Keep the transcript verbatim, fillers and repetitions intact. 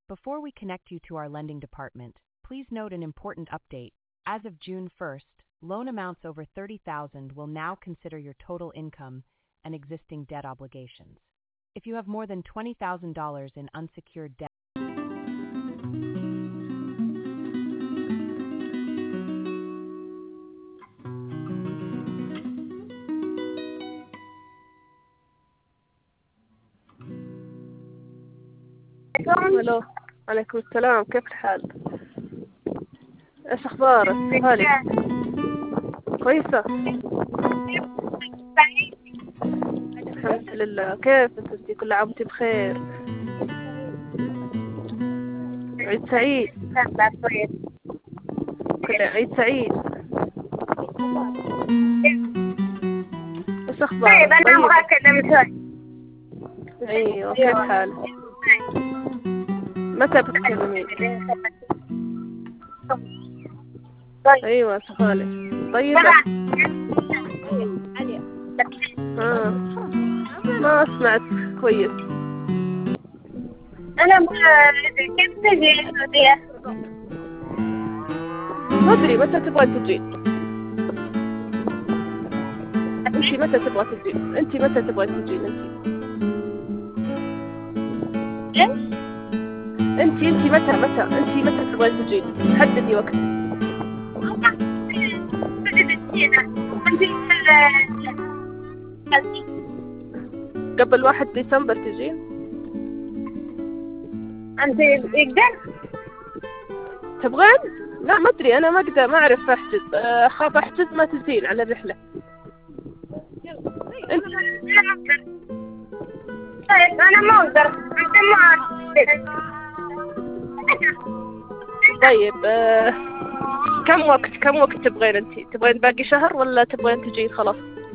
Before we connect you to our lending department, please note an important update. As of June first, loan amounts over thirty thousand dollars will now consider your total income and existing debt obligations. If you have more than twenty thousand dollars in unsecured debt, الو، عليكم السلام، كيف الحال؟ ايش اخبارك؟ هاني كويسة الحمد لله. كيف انتي؟ كل عام وانتي بخير. عيد سعيد. كل عيد سعيد. ايش اخبارك؟ طيب انا ابغى اكلم شوي. ايوه، كيف حالك؟ متى بتكلمين؟ ايوه سهالة. طيبة. آه. ما سمعت كويس. انا ابغى كيف تجي السعودية؟ ما ادري متى تبغى تجي. انتي متى تبغى تجي؟ انتي متى تبغى تجي انتي؟ ايش؟ انتي انتي متى متى انتي متى تبغى تجي؟ حددي وقت. قبل واحد ديسمبر تجين؟ انت يقدر؟ تبغين؟ لا ما ادري، انا ما اقدر، ما اعرف احجز. اخاف احجز ما تجين على الرحلة. انت طيب انا ما اقدر. انت ما طيب آه. كم وقت كم وقت تبغين انتي؟ تبغين باقي شهر ولا تبغين تجين خلاص؟